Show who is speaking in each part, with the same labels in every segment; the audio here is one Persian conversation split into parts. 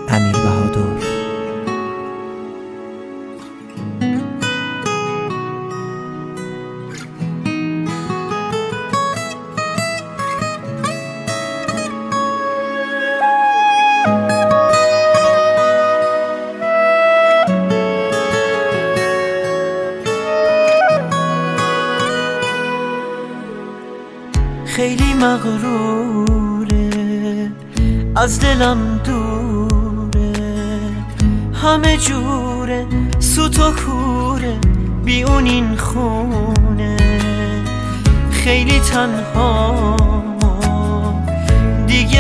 Speaker 1: امیر بهادر.
Speaker 2: خیلی مغروره، از دلم دوره، همه جوره، سوت و کوره، بی اون این خونه. خیلی تنها دیگه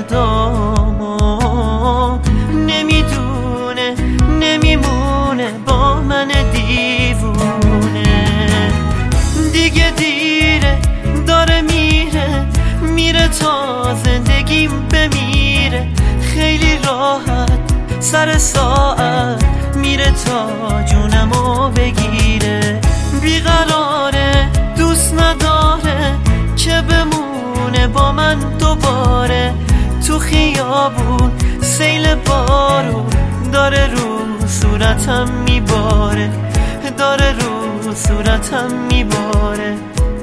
Speaker 2: دردامو نمیدونه، نمیمونه با من دیوونه. دیگه دیره، داره میره تا زندگیم بمیره. خیلی راحت سر ساعت میره تا جونمو بگیره. بیقراره، دوست نداره که بمونه با من دوباره. تو خیابون سیل بارون داره رو صورتم میباره، داره رو صورتم میباره.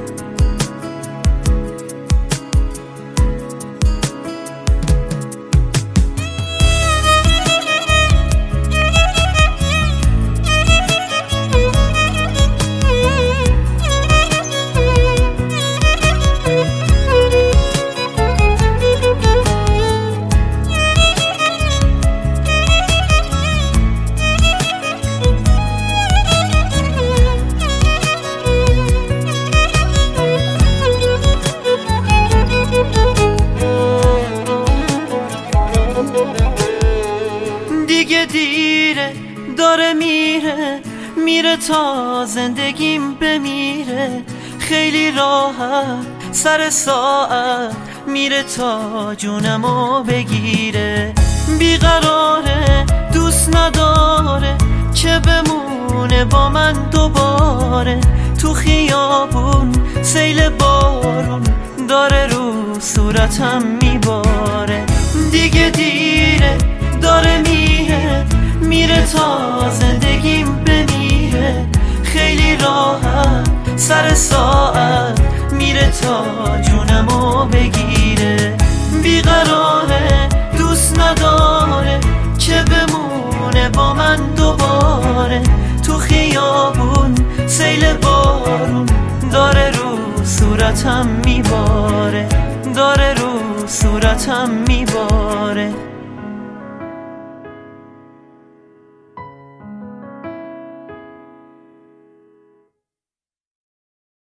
Speaker 2: دیگه دیره، داره میره تا زندگیم بمیره. خیلی راحت سر ساعت میره تا جونمو بگیره. بیقراره، دوست نداره که بمونه با من دوباره. تو خیابون سیل بارون داره رو صورتم میباره. دیگه دیره، داره میره تا زندگیم بمیره. خیلی راحت سر ساعت میره تا جونمو بگیره. بیقراره، دوست نداره که بمونه با من دوباره. تو خیابون سیل بارون داره رو صورتم میباره، داره رو صورتم میباره.